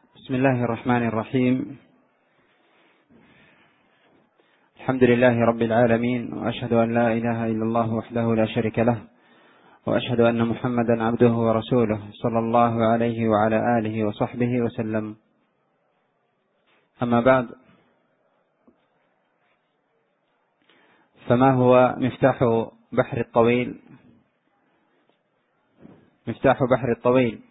بسم الله الرحمن الرحيم. الحمد لله رب العالمين، وأشهد أن لا إله إلا الله وحده لا شريك له، وأشهد أن محمدا عبده ورسوله صلى الله عليه وعلى آله وصحبه وسلم. أما بعد، فما هو مفتاح بحر الطويل؟ مفتاح بحر الطويل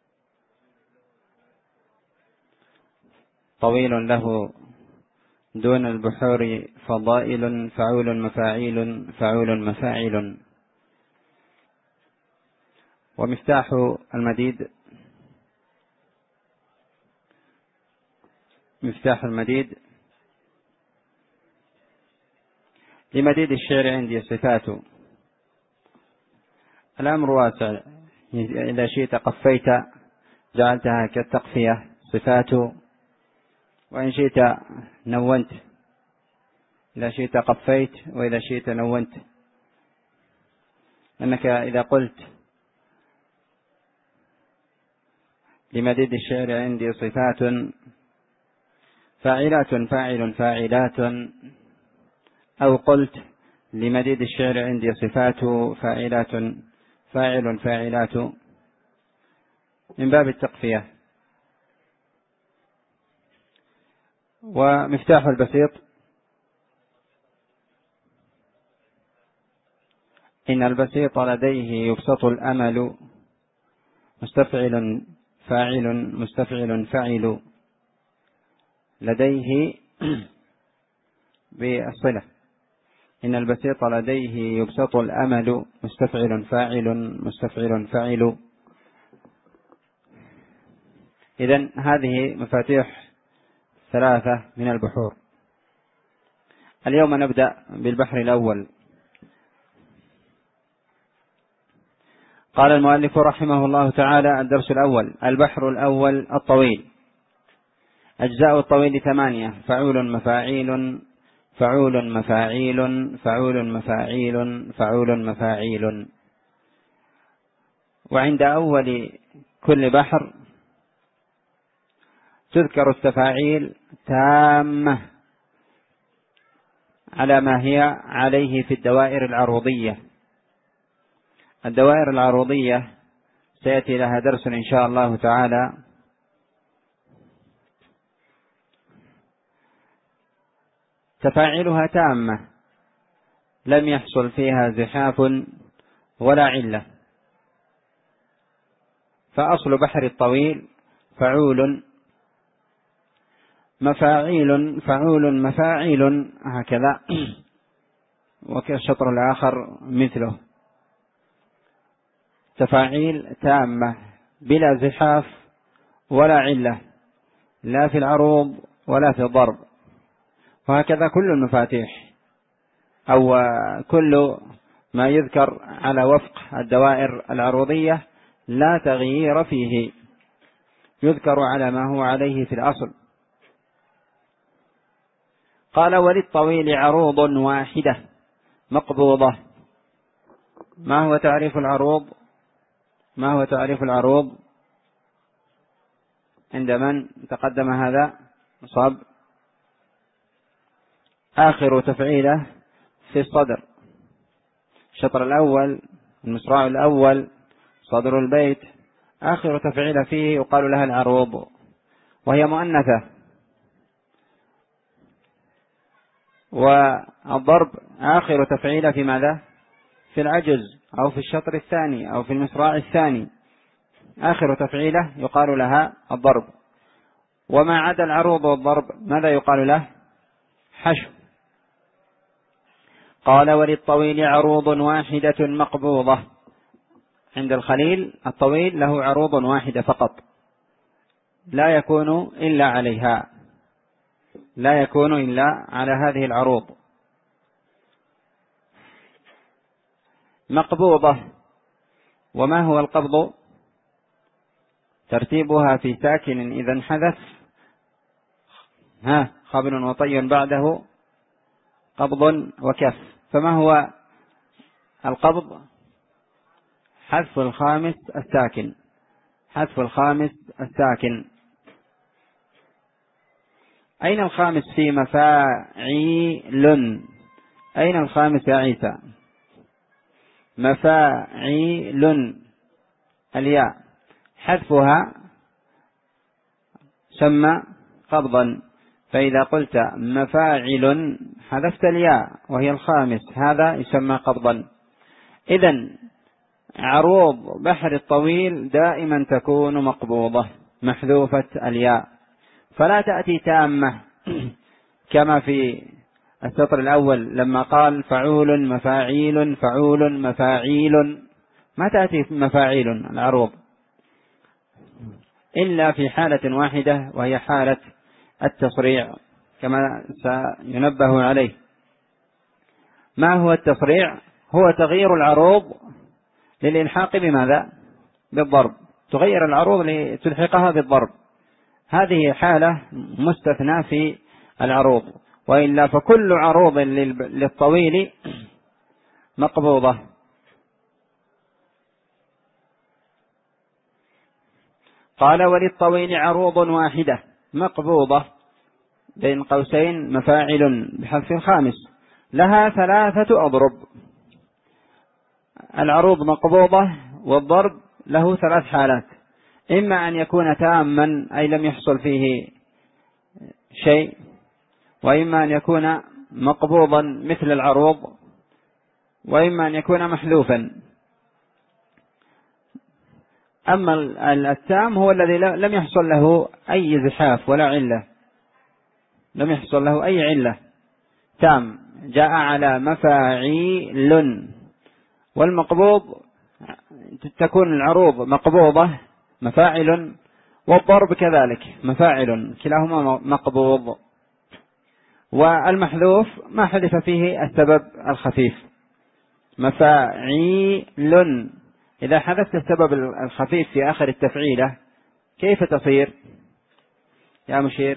طويل له دون البحور فضائل، فعول مفاعيل فعول مفاعل. ومفتاح المديد، مفتاح المديد لمديد الشعر عندي صفات. الأمر واسع، إذا شئت قفيت جعلتها كالتقفية صفات، وإن شئت نونت، إذا شئت قفيت وإذا شئت نونت. أنك إذا قلت لمديد الشعر عندي صفات فاعلات فاعل فاعلات، أو قلت لمديد الشعر عندي صفات فاعلات فاعل فاعلات، من باب التقفية. ومفتاح البسيط: إن البسيط لديه يبسط الأمل، مستفعل فاعل مستفعل فاعل. لديه بالصلة، إن البسيط لديه يبسط الأمل، مستفعل فاعل مستفعل فاعل. إذن هذه مفاتيح ثلاثة من البحور. اليوم نبدأ بالبحر الأول. قال المؤلف رحمه الله تعالى: الدرس الأول: البحر الأول الطويل. أجزاء الطويل 8: فعول مفاعيل فعول مفاعيل فعول مفاعيل فعول مفاعيل. وعند أول كل بحر تذكر التفاعيل تامة على ما هي عليه في الدوائر العروضية. الدوائر العروضية سيأتي لها درس إن شاء الله تعالى. تفاعلها تامة، لم يحصل فيها زحاف ولا علة. فأصل بحر الطويل فعول مفاعيل فعول مفاعيل، هكذا. وكالشطر الآخر مثله، تفاعيل تامة بلا زحاف ولا علة، لا في العروض ولا في الضرب. وهكذا كل المفاتيح، أو كل ما يذكر على وفق الدوائر العروضية لا تغيير فيه، يذكر على ما هو عليه في الأصل. قال: وللطويل عروض واحدة مقبوضة. ما هو تعريف العروض؟ ما هو تعريف العروض عند من تقدم هذا؟ صب آخر تفعيله في الصدر، الشطر الأول، المصراع الأول، صدر البيت، آخر تفعيله فيه يقال لها العروض، وهي مؤنثة. والضرب آخر تفعيله في ماذا؟ في العجز، أو في الشطر الثاني، أو في المصراع الثاني، آخر تفعيله يقال لها الضرب. وما عدا العروض والضرب ماذا يقال له؟ حشو. قال: وللطويل عروض واحدة مقبوضة. عند الخليل الطويل له عروض واحدة فقط، لا يكون إلا عليها، لا يكون إلا على هذه العروض. مقبوضة. وما هو القبض؟ ترتيبها في ساكن إذا انحذف، خبر وطي بعده قبض وكف. فما هو القبض؟ حذف الخامس الساكن، حذف الخامس الساكن. أين الخامس في مفاعيل؟ أين الخامس يا عيسى؟ مفاعيل، الياء حذفها سمى قبضا، فإذا قلت مفاعل حذفت الياء وهي الخامس، هذا يسمى قبضا. إذن عروض بحر الطويل دائما تكون مقبوضة محذوفة الياء، فلا تأتي تامة كما في السطر الأول لما قال فعول مفاعيل فعول مفاعيل، ما تأتي مفاعيل العروض إلا في حالة واحدة، وهي حالة التصريع كما سينبه عليه. ما هو التصريع؟ هو تغيير العروض للإلحاق بماذا؟ بالضرب، تغير العروض لتلحقها بالضرب، هذه حالة مستثنى في العروض، وإلا فكل عروض للطويل مقبوضة. قال وللطويل عروض واحدة مقبوضة بين قوسين مفاعل بحذف الخامس، لها 3 أضرب. العروض مقبوضة والضرب له 3 حالات: إما أن يكون تاما أي لم يحصل فيه شيء، وإما أن يكون مقبوضا مثل العروض، وإما أن يكون محذوفا. أما التام هو الذي لم يحصل له أي زحاف ولا علة، لم يحصل له أي علة، تام جاء على مفاعيل. والمقبوض تكون العروض مقبوضة مفاعل، والضرب كذلك مفاعل، كلاهما مقبوض. والمحذوف ما حذف فيه السبب الخفيف. مفاعيل إذا حذفت السبب الخفيف في آخر التفعيلة كيف تصير يا مشير؟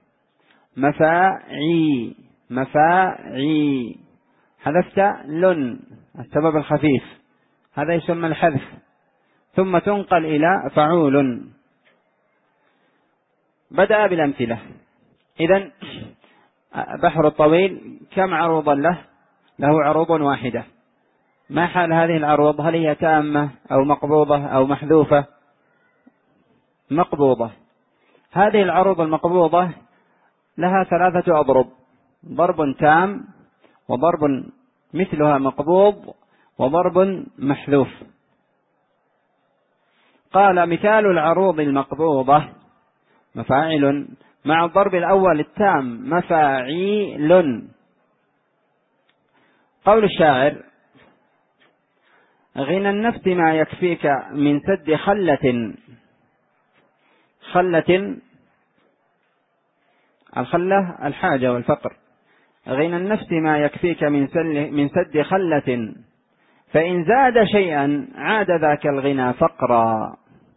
مفاعي حذفت لن السبب الخفيف، هذا يسمى الحذف، ثم تنقل إلى فعول. بدأ بالأمثلة. إذن بحر الطويل كم عروضا له؟ له عروض واحدة. ما حال هذه العروض؟ هل هي تامة أو مقبوضة أو محذوفة؟ مقبوضة. هذه العروض المقبوضة لها 3 أضرب: ضرب تام، وضرب مثلها مقبوض، وضرب محذوف. قال مثال العروض المقبوضة مفاعل، مع الضرب الأول التام مفاعيل. قول الشاعر: غنى النفس ما يكفيك من سد خلة. خلة، الخلة الحاجة والفقر. غنى النفس ما يكفيك من سد خلة، فإن زاد شيئا عاد ذاك الغنى فقرا.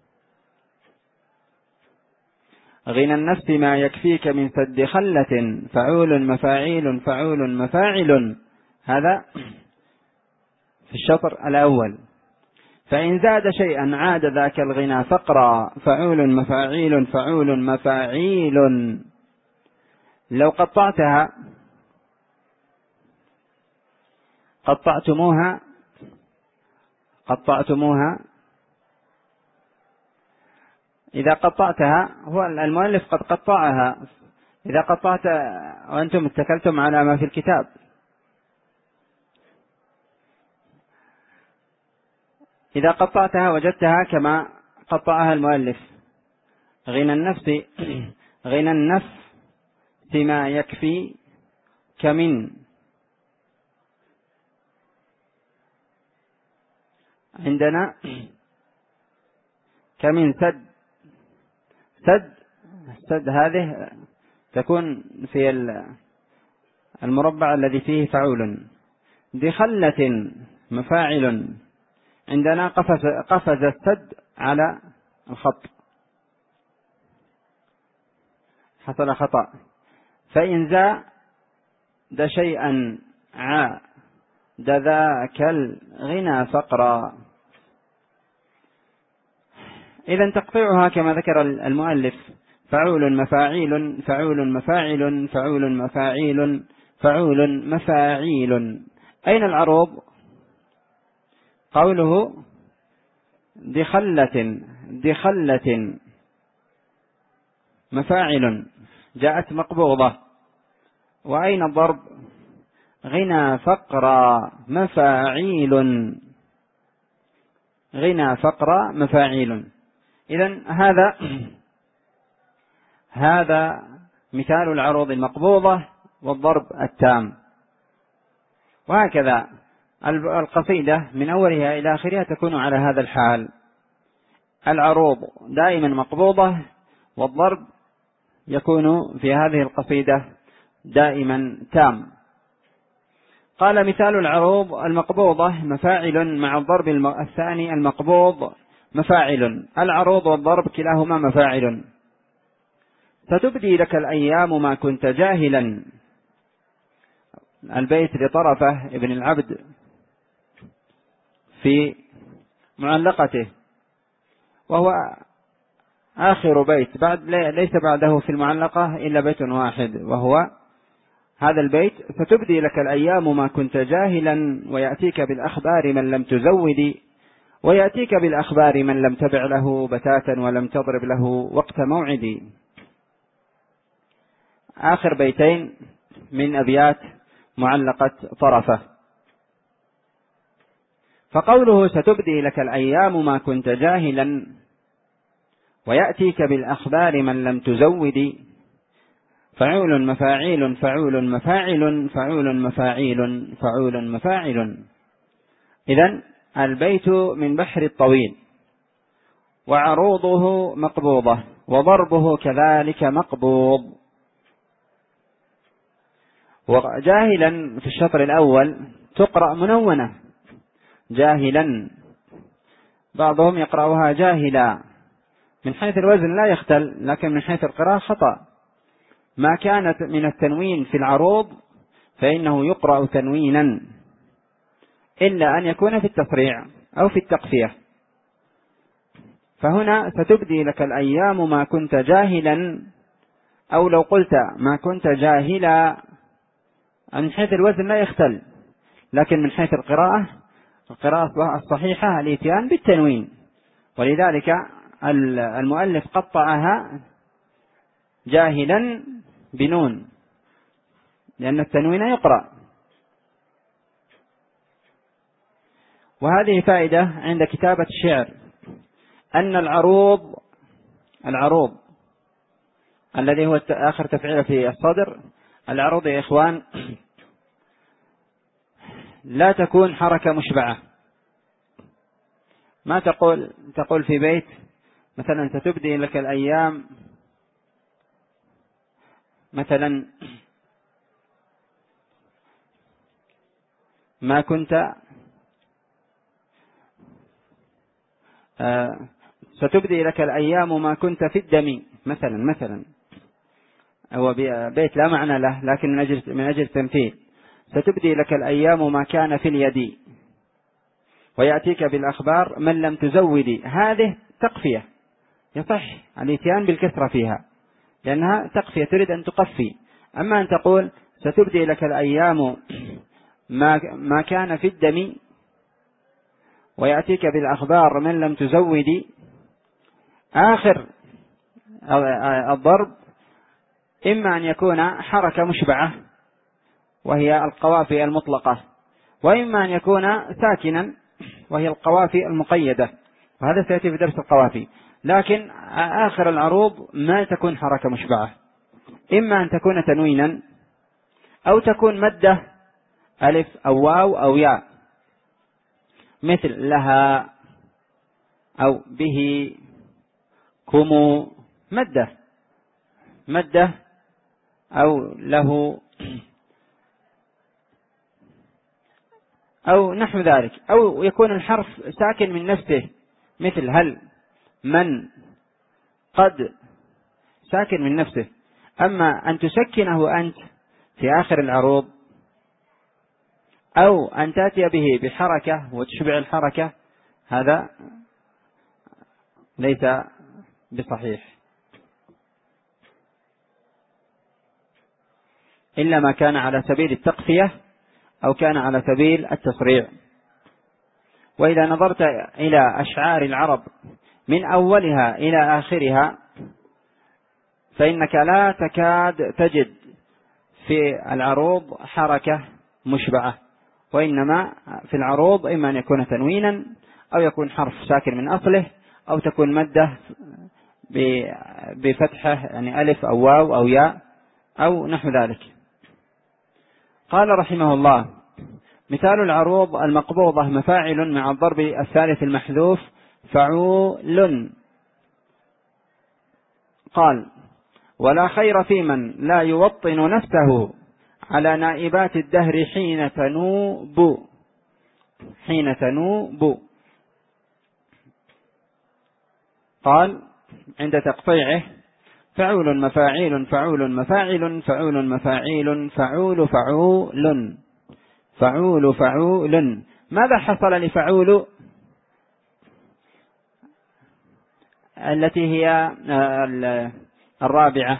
غنى النفس ما يكفيك من سد خلة، فعول مفاعيل فعول مفاعل، هذا في الشطر الأول. فإن زاد شيئا عاد ذاك الغنى فقرا، فعول مفاعيل فعول مفاعيل. لو قطعتموها إذا قطعتها، هو المؤلف قد قطعها. إذا قطعت وأنتم اتكلتم على ما في الكتاب، إذا قطعتها وجدتها كما قطعها المؤلف: غنى النفس ما يكفي كمن. عندنا كمن سد هذه تكون في المربع الذي فيه فعول. بخلة مفاعل، عندنا قفز السد على الخط، حصل خطأ. فإن زاد شيئا عاد ذاك الغنى فقرا. إذن تقطيعها كما ذكر المؤلف: فعول مفاعيل فعول مفاعل فعول مفاعيل فعول مفاعيل. أين العروض؟ قوله دخلة دخلة مفاعل جاءت مقبوضة. وأين الضرب؟ غنى فقر مفاعيل غنى فقر مفاعيل. إذن هذا مثال العروض المقبوضة والضرب التام. وهكذا القصيدة من أولها إلى آخرها تكون على هذا الحال، العروض دائما مقبوضة والضرب يكون في هذه القصيدة دائما تام. قال مثال العروض المقبوضة مفاعل مع الضرب الثاني المقبوض مفاعل. العروض والضرب كلاهما مفاعل. ستبدي لك الأيام ما كنت جاهلا. البيت لطرفة ابن العبد في معلقته، وهو آخر بيت ليس بعده في المعلقة إلا بيت واحد، وهو هذا البيت: ستبدي لك الأيام ما كنت جاهلا ويأتيك بالأخبار من لم تزودي، ويأتيك بالأخبار من لم تبع له بتاتا ولم تضرب له وقت موعدي. آخر بيتين من أبيات معلقة طرفة. فقوله ستبدي لك الأيام ما كنت جاهلا ويأتيك بالأخبار من لم تزودي، فعول مفاعيل فعول مفاعل فعول مفاعيل فعول مفاعل. إذن البيت من بحر الطويل، وعروضه مقبوضة وضربه كذلك مقبوض. وجاهلا في الشطر الأول تقرأ منونة جاهلا، بعضهم يقرأها جاهلا، من حيث الوزن لا يختل، لكن من حيث القراءة خطأ. ما كانت من التنوين في العروض فإنه يقرأ تنوينا، إلا أن يكون في التصريع أو في التقفية. فهنا ستبدي لك الأيام ما كنت جاهلا، أو لو قلت ما كنت جاهلا من حيث الوزن لا يختل، لكن من حيث القراءة الصحيحة الإتيان بالتنوين، ولذلك المؤلف قطعها جاهلا بنون، لأن التنوين يقرأ. وهذه فائدة عند كتابة الشعر، أن العروض الذي هو آخر تفعيل في الصدر، العروض يا إخوان لا تكون حركة مشبعة. ما تقول في بيت مثلا ستبدي لك الأيام مثلا ما كنت ستبدي لك الأيام ما كنت في الدم مثلا هو بيت لا معنى له، لكن من أجل التمثيل. ستبدي لك الأيام ما كان في اليد ويأتيك بالأخبار من لم تزودي. هذه تقفية، يصح الاتيان بالكسرة فيها لأنها تقفية، تريد أن تقفي. أما أن تقول ستبدي لك الأيام ما كان في الدم ويأتيك بالأخبار من لم تزودي، آخر الضرب إما أن يكون حركة مشبعة وهي القوافي المطلقة، وإما أن يكون ساكنا وهي القوافي المقيدة، وهذا سيأتي في درس القوافي. لكن آخر العروض ما تكون حركة مشبعة، إما أن تكون تنوينا أو تكون مدة ألف أو واو أو ياء، مثل لها أو به كمو، مدة أو له أو نحو ذلك، أو يكون الحرف ساكن من نفسه مثل هل من قد، ساكن من نفسه. أما أن تسكنه أنت في آخر العروض أو أن تأتي به بحركة وتشبع الحركة، هذا ليس بصحيح. إلا ما كان على سبيل التقفية أو كان على سبيل التصريع. وإذا نظرت إلى أشعار العرب من أولها إلى آخرها فإنك لا تكاد تجد في العروض حركة مشبعة، وإنما في العروض إما أن يكون تنوينا أو يكون حرف ساكن من أصله أو تكون مدة بفتحة يعني ألف أو واو أو ياء أو نحو ذلك. قال رحمه الله: مثال العروض المقبوضة مفاعل مع الضرب الثالث المحذوف فعول. قال: ولا خير في من لا يوطن نفسه على نائبات الدهر حين تنوب. قال عند تقطيعه: فعول مفاعيل فعول مفاعل فعول مفاعيل فعول فعول. ماذا حصل لفعول التي هي الرابعة؟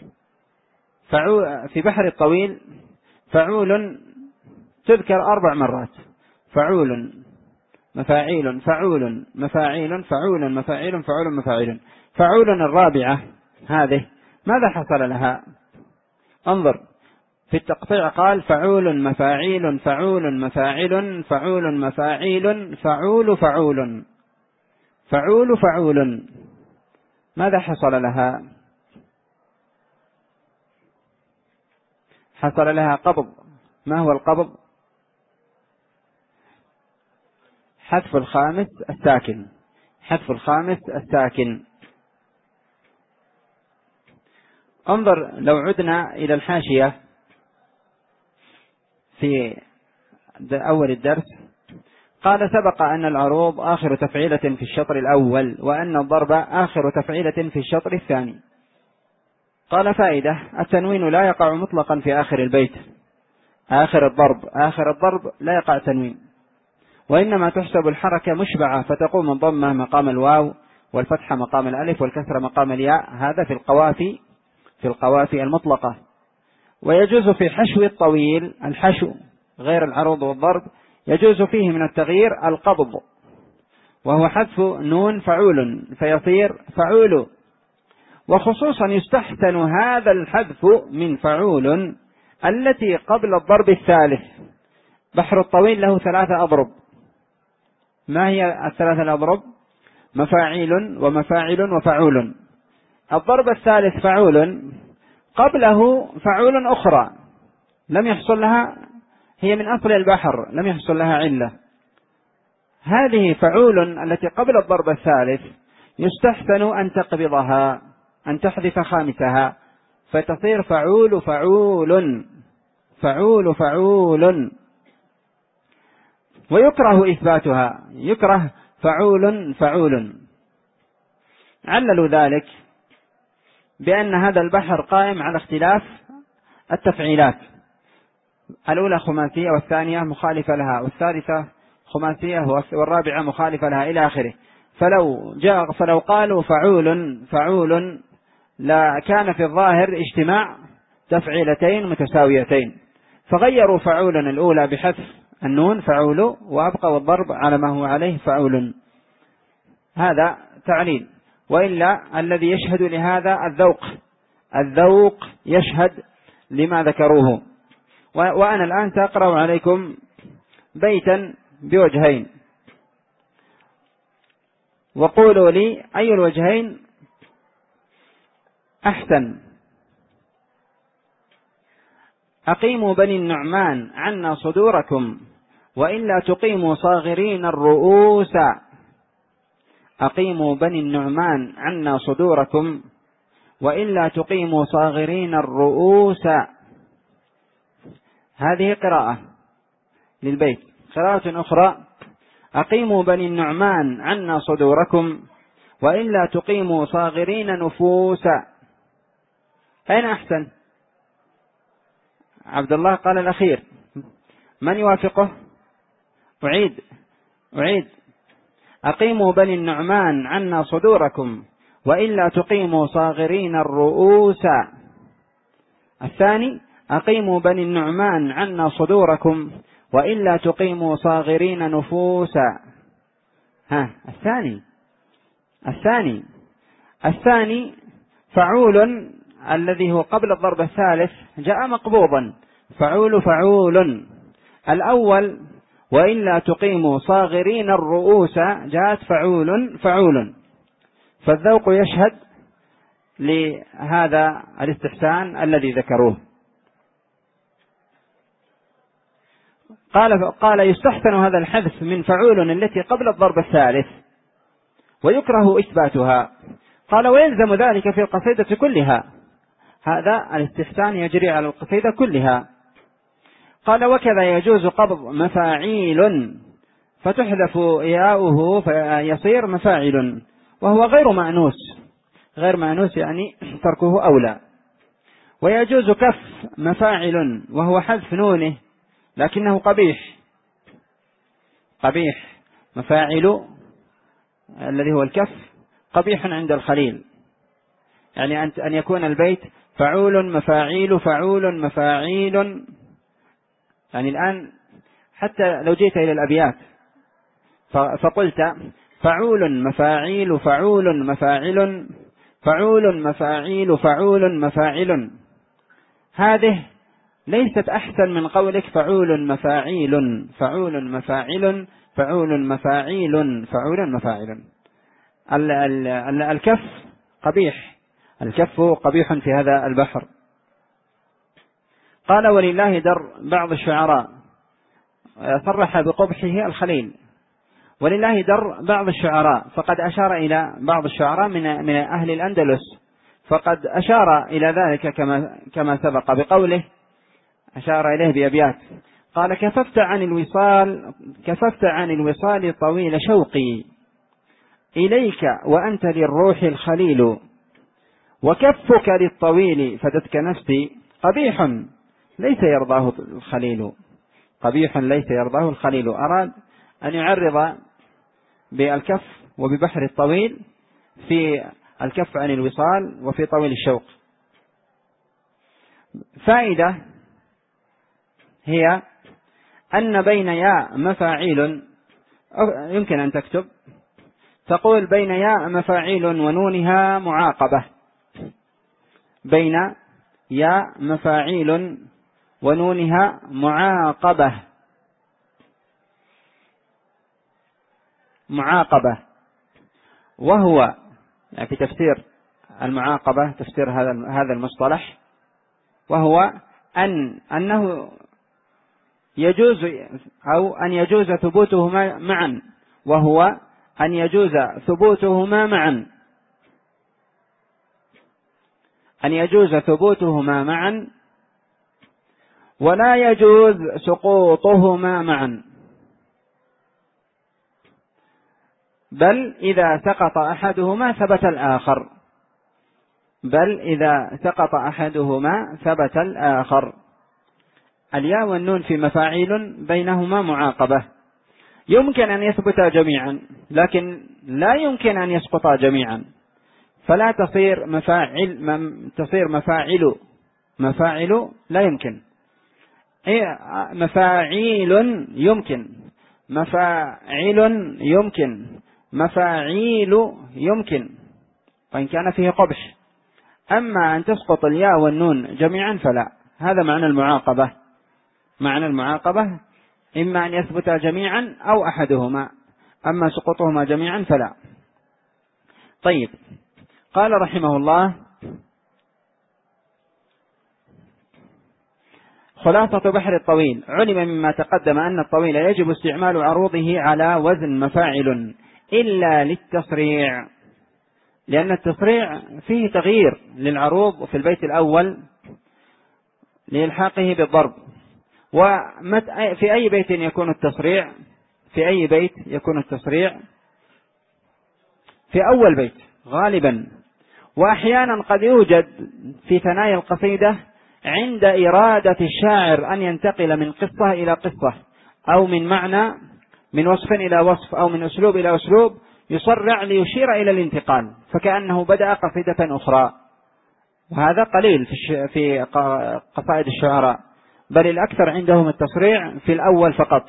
في بحر الطويل فعول تذكر 4 مرات: فعول مفاعيل فعول مفاعيل فعول مفاعيل فعول مفاعيل. فعول الرابعة هذه ماذا حصل لها؟ انظر في التقطيع، قال: فعول مفاعيل فعول مفاعل فعول مفاعيل فعول فعول. ماذا حصل لها؟ حصل لها قبض. ما هو القبض؟ حذف الخامس الساكن. انظر لو عدنا إلى الحاشية في أول الدرس، قال: سبق أن العروض آخر تفعيلة في الشطر الأول، وأن الضرب آخر تفعيلة في الشطر الثاني. قال: فائدة: التنوين لا يقع مطلقا في آخر البيت. آخر الضرب لا يقع تنوين، وإنما تحسب الحركة مشبعة، فتقوم الضمة مقام الواو والفتحة مقام الألف والكسرة مقام الياء. هذا في القوافي المطلقة. ويجوز في حشو الطويل، الحشو غير العروض والضرب، يجوز فيه من التغيير القبض، وهو حذف نون فعول فيصير فعول. وخصوصا يستحسن هذا الحذف من فعول التي قبل الضرب الثالث. بحر الطويل له 3 أضرب. ما هي 3 الأضرب؟ مفاعيل ومفاعل وفعول. الضرب الثالث فعول، قبله فعول أخرى لم يحصل لها، هي من أصل البحر لم يحصل لها علة. هذه فعول التي قبل الضرب الثالث يستحسن أن تقبضها، أن تحذف خامسها، فتصير فعول فعول. ويكره إثباتها، يكره فعول. عللوا ذلك بأن هذا البحر قائم على اختلاف التفعيلات، الأولى خماسية والثانية مخالفة لها والثالثة خماسية والرابعة مخالفة لها إلى آخره. فلو قالوا فعول لا كان في الظاهر اجتماع تفعيلتين متساويتين، فغيروا فعولا الأولى بحذف النون فعول، وأبقوا الضرب على ما هو عليه فعول. هذا تعليل. وإلا الذي يشهد لهذا الذوق يشهد لما ذكروه. وأنا الآن سأقرأ عليكم بيتا بوجهين، وقولوا لي أي الوجهين أحسن. أقيموا بني النعمان عنا صدوركم وإلا تقيموا صاغرين الرؤوس. أقيموا بني النعمان عنا صدوركم وإلا تقيموا صاغرين الرؤوس. هذه قراءة للبيت. قراءة أخرى: أقيموا بني النعمان عنا صدوركم وإلا تقيموا صاغرين نفوسا. أين أحسن؟ عبد الله قال الأخير. من يوافقه؟ أعيد. أقيموا بني النعمان عنا صدوركم وإلا تقيموا صاغرين الرؤوس. الثاني: أقيموا بني النعمان عنا صدوركم وإلا تقيموا صاغرين نفوسا. الثاني فعول الذي هو قبل الضرب الثالث جاء مقبوضا، فعول. الأول وإلا تقيموا صاغرين الرؤوس جاءت فعول. فالذوق يشهد لهذا الاستحسان الذي ذكروه. قال يستحسن هذا الحذف من فعول التي قبل الضرب الثالث ويكره إثباتها. قال ويلزم ذلك في القصيدة كلها، هذا الاستحسان يجري على القصيدة كلها. قال وكذا يجوز قبض مفاعيل فتحذف ياؤه فيصير مفاعل وهو غير مأنوس يعني تركه أولى. ويجوز كف مفاعل وهو حذف نونه لكنه قبيح. مفاعل الذي هو الكف قبيح عند الخليل، يعني أن يكون البيت فعول مفاعيل فعول مفاعيل. يعني الآن حتى لو جيت إلى الأبيات فقلت فعول مفاعيل فعول مفاعل فعول مفاعيل فعول مفاعل، هذه ليست أحسن من قولك فعول مفاعيل فعول مفاعل فعول مفاعيل فعول مفاعل. الكف قبيح، الكف قبيح في هذا البحر. قال ولله در بعض الشعراء صرح بقبحه الخليل، ولله در بعض الشعراء فقد أشار إلى بعض الشعراء من أهل الأندلس، فقد أشار إلى ذلك كما سبق بقوله أشار إليه بأبيات. قال كففت عن الوصال طويل شوقي إليك وأنت للروح الخليل، وكفك للطويل فدتك نفسي قبيح ليس يرضاه الخليل. أراد أن يعرض بالكف وببحر الطويل في الكف عن الوصال وفي طويل الشوق. فائدة هي أن بين ياء مفاعيل يمكن أن تكتب تقول بين ياء مفاعيل ونونها معاقبة، بين ياء مفاعيل ونونها معاقبة، وهو يعني في تفسير المعاقبة تفسير هذا المصطلح، وهو أنه يجوز أو أن يجوز ثبوتهما معا، وهو أن يجوز ثبوتهما معا ولا يجوز سقوطهما معا، بل إذا سقط أحدهما ثبت الآخر. الياء والنون في مفاعيل بينهما معاقبة، يمكن أن يثبتا جميعا لكن لا يمكن أن يسقطا جميعا، فلا تصير مفاعل لا يمكن. مفاعيل يمكن، مفاعل يمكن، مفاعيل يمكن وإن كان فيه قبح. أما أن تسقط الياء والنون جميعا فلا. هذا معنى المعاقبة إما أن يثبتا جميعا أو أحدهما، أما سقوطهما جميعا فلا. طيب، قال رحمه الله: خلاصة بحر الطويل. علم مما تقدم أن الطويل يجب استعمال عروضه على وزن مفاعل إلا للتصريع، لأن التصريع فيه تغيير للعروض في البيت الأول لإلحاقه بالضرب. وفي أي بيت يكون التصريع؟ في أول بيت غالبا، وأحيانا قد يوجد في ثنايا القصيدة عند إرادة الشاعر أن ينتقل من قصة إلى قصة، أو من معنى من وصف إلى وصف، أو من أسلوب إلى أسلوب، يصرع ليشير إلى الانتقال، فكأنه بدأ قصيدة أخرى. وهذا قليل في قصائد الشعراء، بل الأكثر عندهم التصريع في الأول فقط،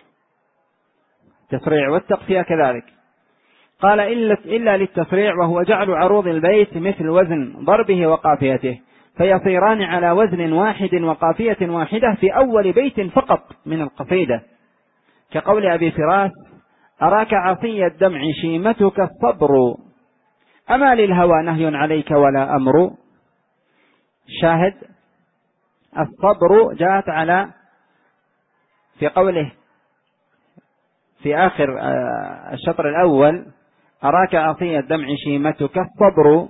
التصريع والتقفية كذلك. قال إلا للتصريع، وهو جعل عروض البيت مثل وزن ضربه وقافيته، فيصيران على وزن واحد وقافية واحدة في أول بيت فقط من القصيدة، كقول أبي فراس: أراك عصي الدمع شيمتك الصبر، أما للهوى نهي عليك ولا أمر. شاهد الصبر جاءت على في قوله في آخر الشطر الأول: أراك عصي الدمع شيمتك الصبر،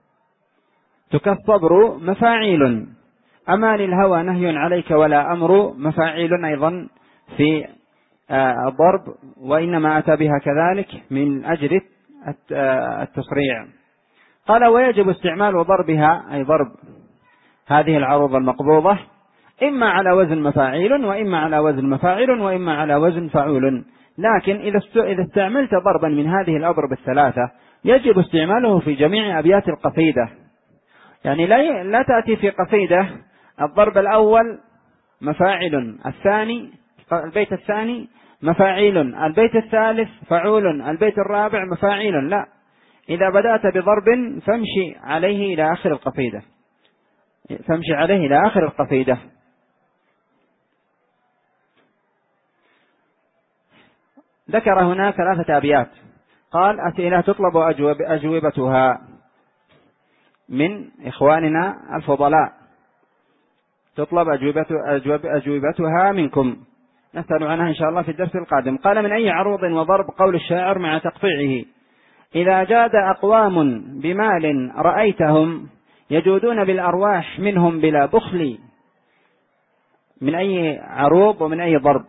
الصبر مفاعيل، أما للهوى نهي عليك ولا أمر مفاعيل أيضا في الضرب، وإنما أتى بها كذلك من أجل التصريع. قال: ويجب استعمال ضربها، أي ضرب هذه العروض المقبوضة، إما على وزن مفاعيل، وإما على وزن مفاعل، وإما على وزن فعول. لكن إذا استعملت ضربا من هذه الأضرب الثلاثة يجب استعماله في جميع أبيات القصيدة، يعني لا تأتي في قصيدة الضرب الأول مفاعل، البيت الثاني مفاعيل، البيت الثالث فعول، البيت الرابع مفاعيل. لا، إذا بدأت بضرب فامشي عليه إلى آخر القصيدة، ذكر هنا 3 أبيات. قال: أسئلة تطلب أجوبتها من إخواننا الفضلاء، تطلب أجوبتها منكم، نسأل عنها إن شاء الله في الدرس القادم. قال: من أي عروض وضرب قول الشاعر مع تقطيعه: إذا جاد أقوام بمال رأيتهم يجودون بالأرواح منهم بلا بخل. من أي عروض ومن أي ضرب.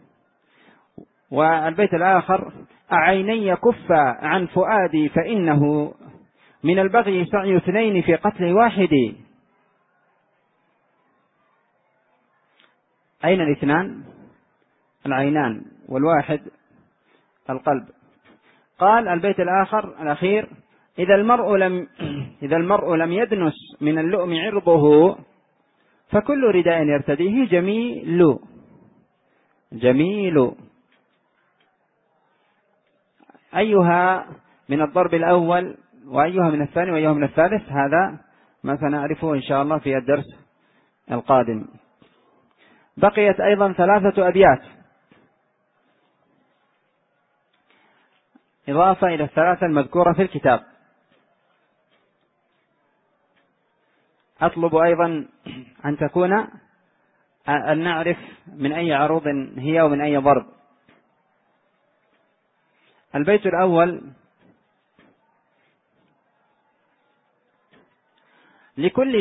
والبيت الآخر: أعيني كفا عن فؤادي فإنه من البغي سعي 2 في قتل واحد. أين الاثنان؟ العينان، والواحد القلب. قال البيت الأخير: إذا المرء لم يدنس من اللؤم عرضه فكل رداء يرتديه جميل. أيها من الضرب الأول، وأيها من الثاني، وأيها من الثالث، هذا ما سنعرفه إن شاء الله في الدرس القادم. بقيت أيضا 3 أبيات إضافة إلى 3 المذكورة في الكتاب. أطلب أيضا أن نعرف من أي عروض هي ومن أي ضرب. البيت الأول: لكل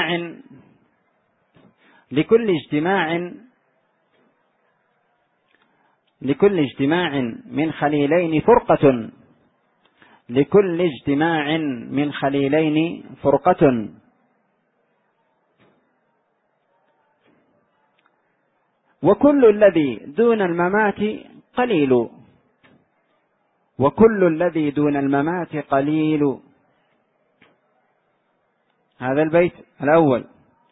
اجتماع من خليلين فرقة، لكل اجتماع من خليلين فرقة، وكل الذي دون الممات قليل. هذا البيت الأول.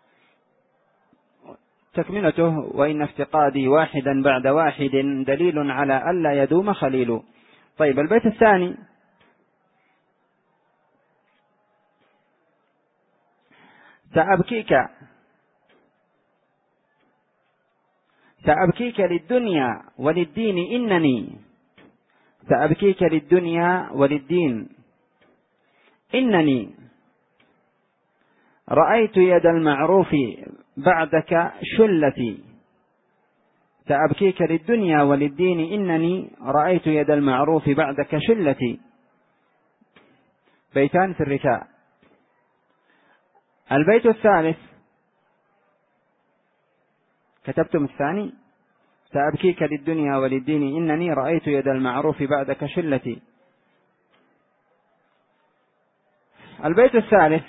تكملته: وإن افتقادي واحدا بعد واحد دليل على ألا يدوم خليل. طيب، البيت الثاني: سأبكيك للدنيا وللدين إنني رأيت يد المعروف بعدك شلتي. سأبكيك للدنيا وللدين إنني رأيت يد المعروف بعدك شلتي. بيتان في الرثاء. البيت الثالث: كتبتم الثاني: سأبكيك للدنيا وللدين إنني رأيت يد المعروف بعدك شلتي. البيت الثالث: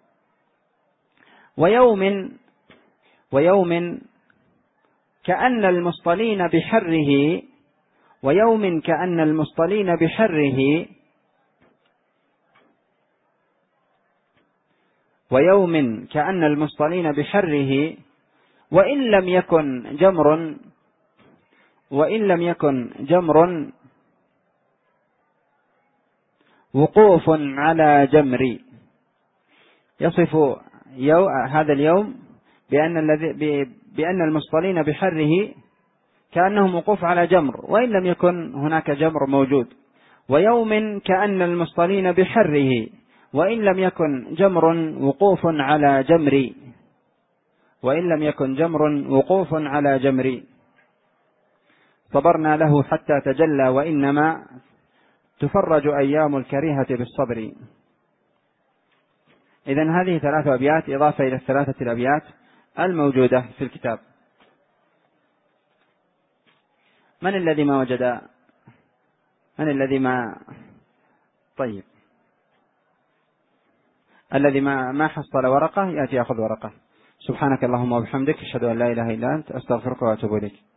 ويوم كأن المصطلين بحره ويوم كأن المصطلين بحره وإن لم يكن جمر وقوف على جمر. يصف هذا اليوم بأن المصطلين بحره كأنهم وقوف على جمر وإن لم يكن هناك جمر موجود. ويوم كأن المصطلين بحره وإن لم يكن جمر وقوف على جمر. وإن لم يكن جمر وقوف على جمر. صبرنا له حتى تجلى وإنما تفرج أيام الكريهة بالصبر. إذن هذه 3 أبيات إضافة إلى 3 الأبيات الموجودة في الكتاب. من الذي ما وجد؟ من الذي ما طيب الذي ما حصل ورقة يأتي يأخذ ورقة. سبحانك اللهم وبحمدك أشهد أن لا إله إلا أنت أستغفرك وأتوب إليك.